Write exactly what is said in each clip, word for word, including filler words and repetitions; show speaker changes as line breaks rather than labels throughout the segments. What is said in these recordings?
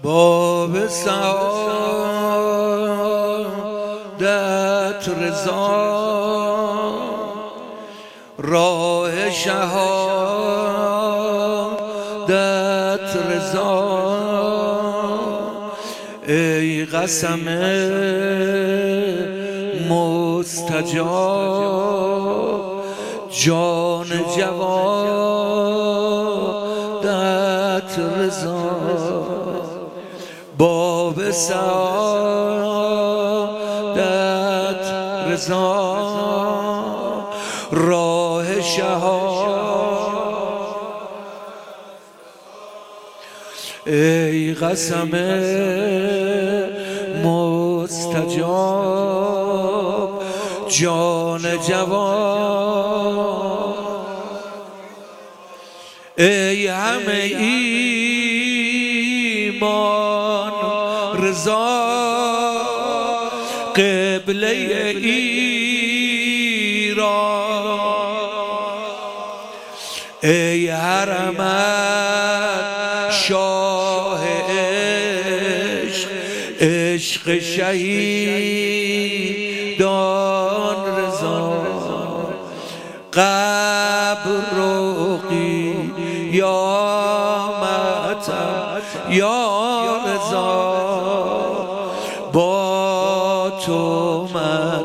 باب سعادت رضا، راه شهادت رضا، ای قسم مستجاب جان جوادت رضا. باب سعادت رضا، راه شهادت، ای قسم مستجاب جان جوان، ای همه ایمان رضا، قبله ایران، ای حرمت شاه عشق، عشق شهیدان رضا، قبر و قیامت یا رضا، با تو من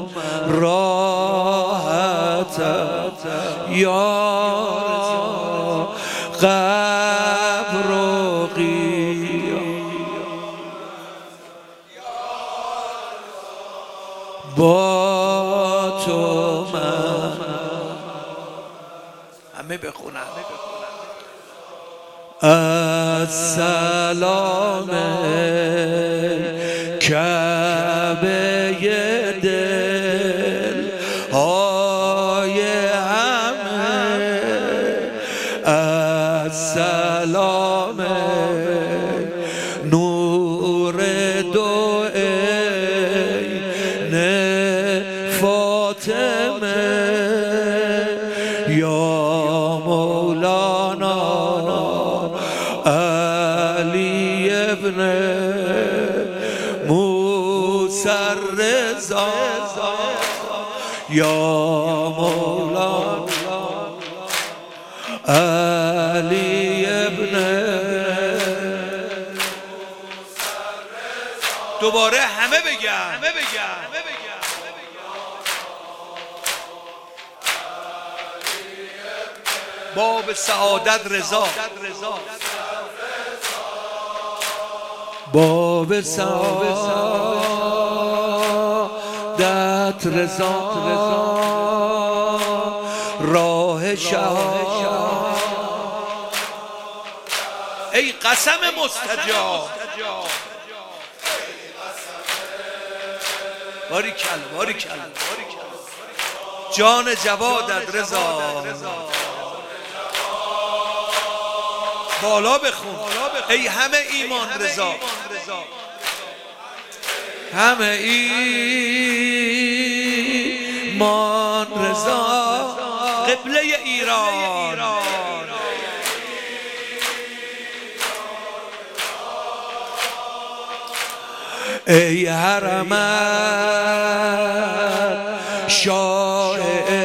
راحتم یا رضا، قبر و قیامت با تو من. همه بخونم. السلام کعبه دل های همه، السلام نور دو عین فاطمه، یا مولانا علی ابن موسی الرضا، یا مولانا علی ابن. دوباره همه بگن. باب سعادت رضا، باب سعادت رضا، راه شهادت، ای قسم مستجاب. باریکلا باریکلا جان جوادت رضا. بالا بخون. ای همه ایمان رضا، همه ایمان رضا، قبله ایران، ای حرمت شاه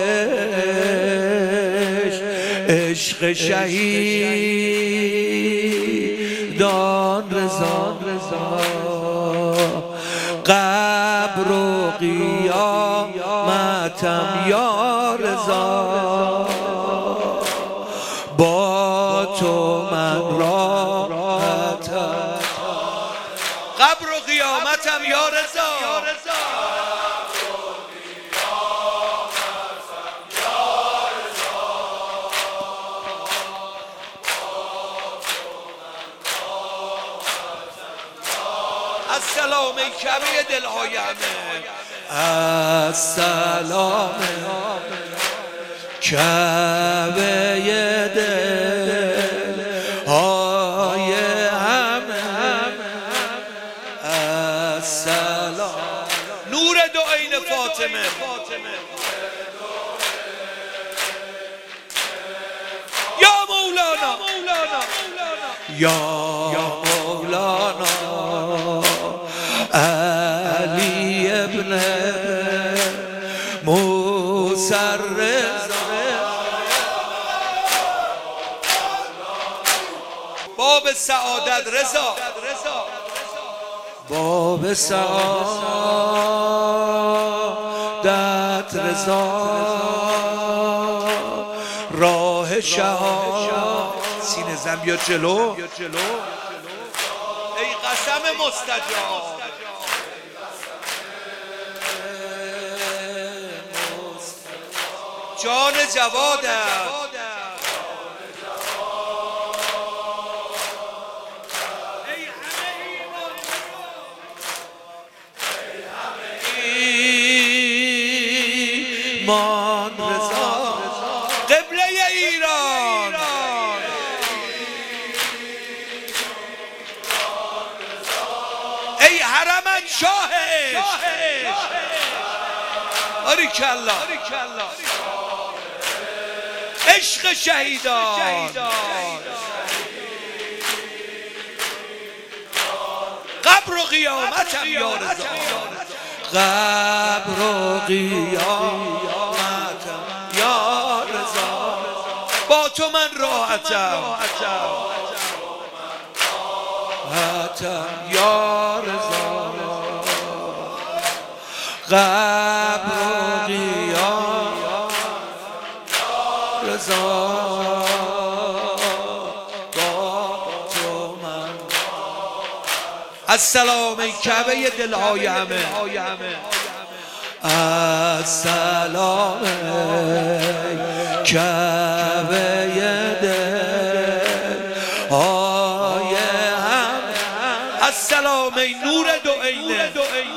عشق، عشق شهیدان رضا، قبر و قیامتم یا رضا، با تو من راحتم، قبر و قیامتم یا رضا. السلام ای کعبه دلهای همه، السلام کعبه دلهای همه، السلام نور دو عین فاطمه، یا مولانا یا مولانا مولانا علی ابن موسی رضا. باب سعادت رضا، باب سعادت رضا، راه شهادت. سینه زن بیا جلو، ای قسم مستجاب. جان جوادم مان رضا، قبله ایران ای حرم شاه باریکالله، عشق شهیدان، قبر و قیامتم یا رضا، قبر و قیامتم یا رضا، با تو من راحتم یا رضا، قبر و قیامتم رضا، با تو من. السلام ای کعبه دلهای همه، السلام ای کعبه دلهای همه، السلام ای نور دو عینه،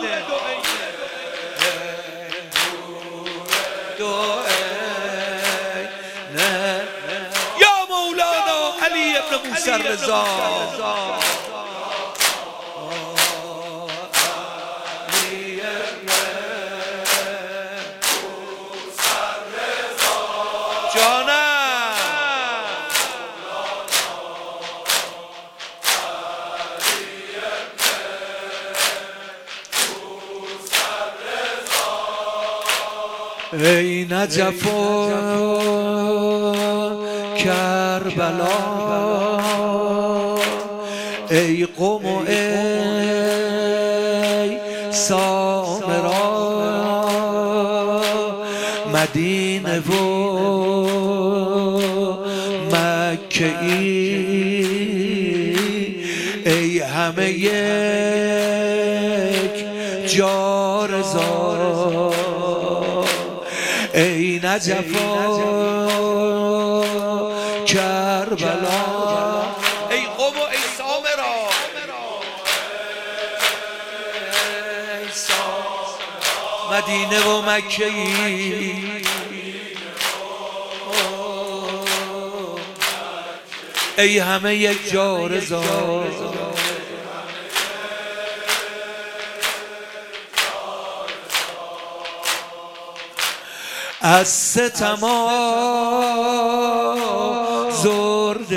یا مولانا علی ابن موسی رضا. ای نجف و کربلا، ای قم و ای سامرا، مدینه و مکه ای، ای همه یک جا رضا، ای نجف و کربلا، ای قم و ای سامرا، مدینه و مکه ای، ای همه یک جا رضا، از ستم زرده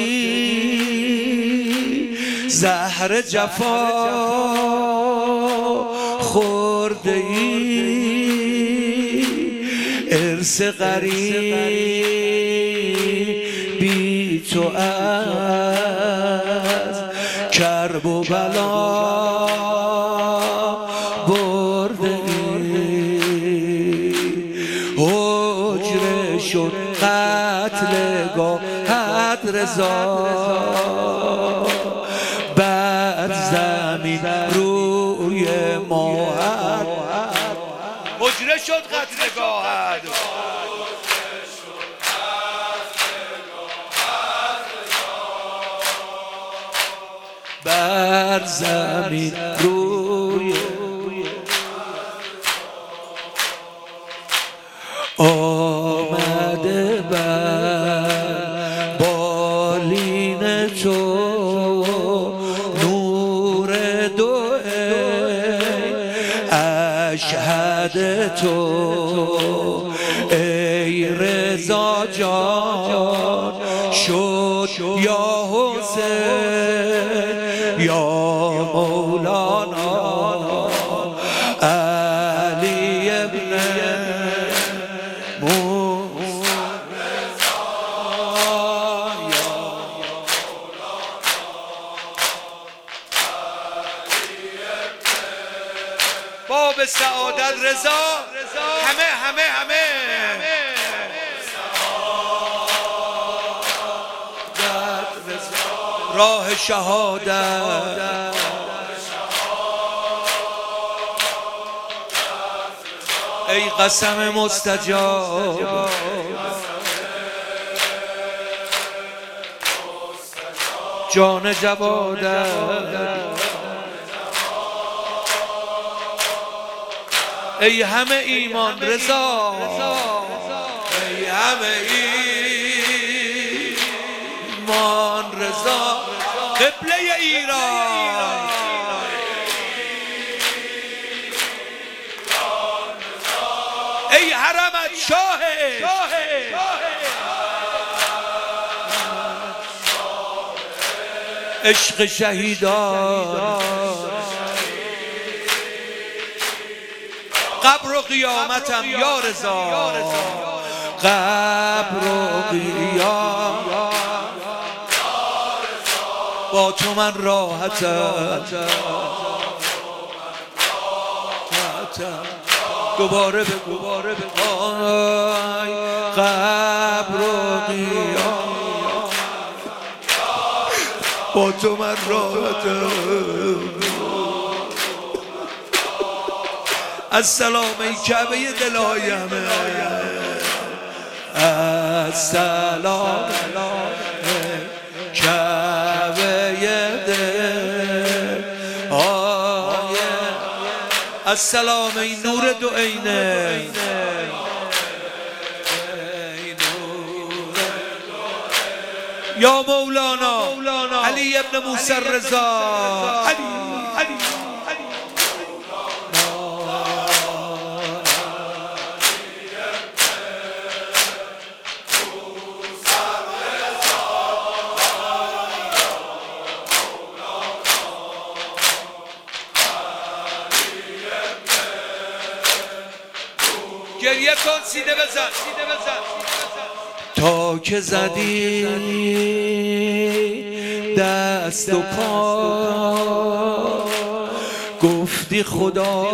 ای، زهر جفا خورده ای، ارث غریبی تو از کرب و بلا برده ای، حجره شد قتل گاهت رضا، بر زمین روی ماهت، حجره شد قتل گاهت، بر زمین روی آمده بر بالین تو نور دو اشهد تو، ای رضا جان شد یا حسین یا مولانا علی ابن باب سعادت رضا همه همه همه راه شهادت ای قسم مستجاب جان جوادت ای همه ایمان رضا ای همه ایمان رضا قبله ایران ای حرمت شاه عشق شهیدان قبر و قیامتم یا رضا قبر و قیامت با تو من راحتم دوباره به دوباره به قبر و قیامت با تو من راحتم السلام ای کعبه دلهای همه السلام کعبه دلهای السلام ای نور دو عینه یا مولانا علی ابن موسی رضا علی علی گریه کن سیده بزن سیده بزن تا که زدی دست و پا گفتی خدا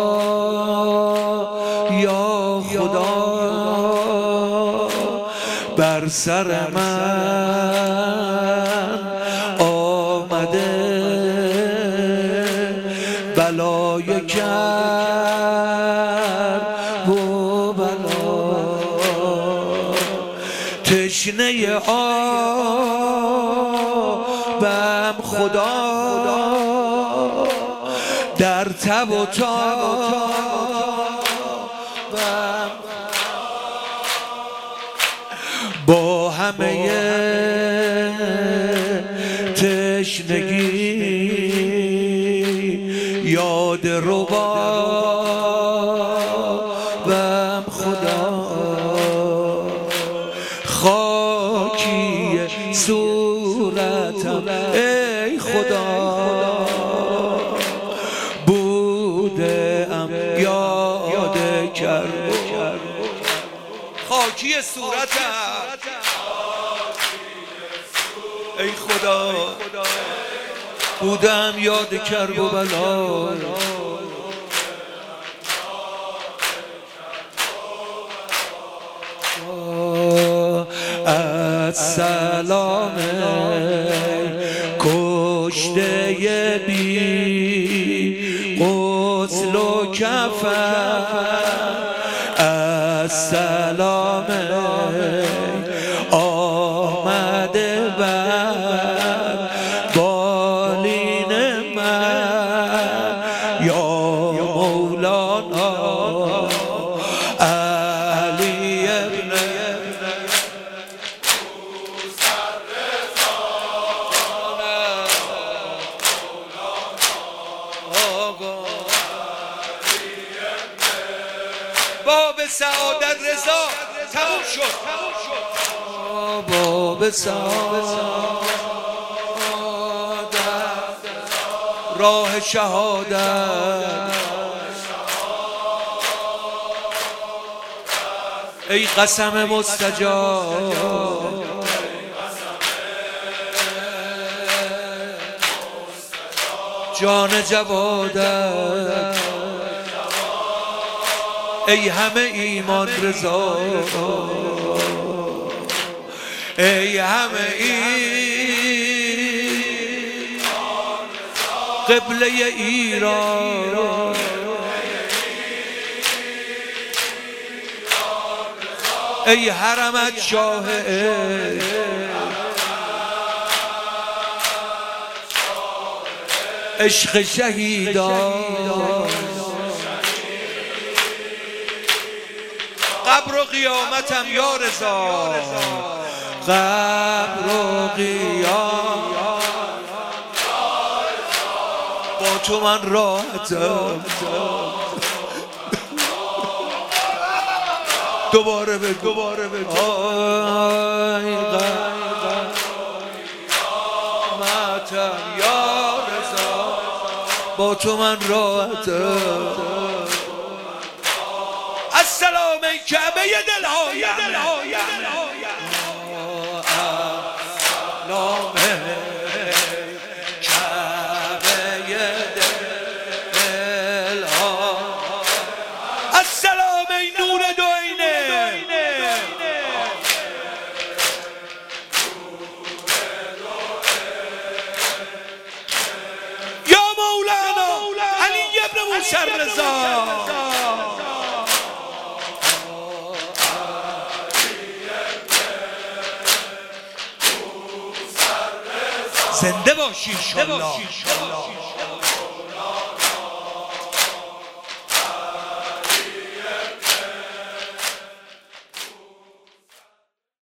یا خدا بر سر من آمده بلای کرب و بلا تشنه آبم خدا در تب و تابم با همه تشنگی یاد ربابم خدا خاکی صورتم ای خدا بودم یاد کرد خاکی صورتم ای خدا بودم یاد کرب و بلا السلام کشته بی غسل و کفن السلام آمده بر بالین من یا مولانا علی ابن باب سعادت رضا تموم شد باب سعادت راه شهادت. ای قسم مستجاب جان جوادت. ای همه ایمان رضا، ای همه ایمان قبله ایران. ای حرمت شاه عشق شهیدان. قبر و قیامتم یا رضا، قبر و قیام با تو من راحتم. دوباره به دوباره به آی قیامتم یا رضا، با تو من راحتم. السلام ای کعبه دلهای نام کعبه دلها. السلام ای نور دو عینه، یا مولانا علی ابن موسی رضا. زنده باشی انشالله.